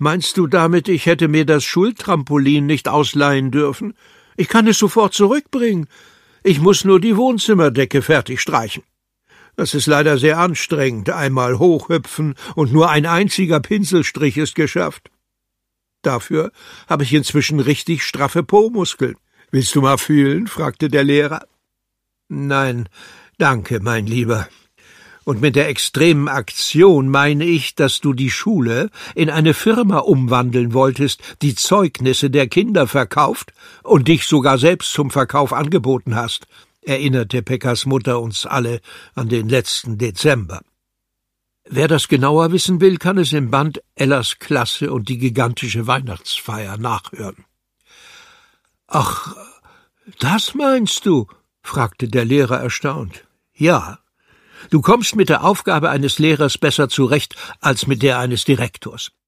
Meinst du damit, ich hätte mir das Schultrampolin nicht ausleihen dürfen? Ich kann es sofort zurückbringen. Ich muss nur die Wohnzimmerdecke fertig streichen. Das ist leider sehr anstrengend, einmal hochhüpfen und nur ein einziger Pinselstrich ist geschafft. Dafür habe ich inzwischen richtig straffe Po-Muskeln. Willst du mal fühlen?, fragte der Lehrer. Nein, danke, mein Lieber. Und mit der extremen Aktion meine ich, dass du die Schule in eine Firma umwandeln wolltest, die Zeugnisse der Kinder verkauft und dich sogar selbst zum Verkauf angeboten hast, erinnerte Pekkas Mutter uns alle an den letzten Dezember. Wer das genauer wissen will, kann es im Band Ellas Klasse und die gigantische Weihnachtsfeier nachhören. »Ach, das meinst du?«, fragte der Lehrer erstaunt. »Ja. Du kommst mit der Aufgabe eines Lehrers besser zurecht als mit der eines Direktors.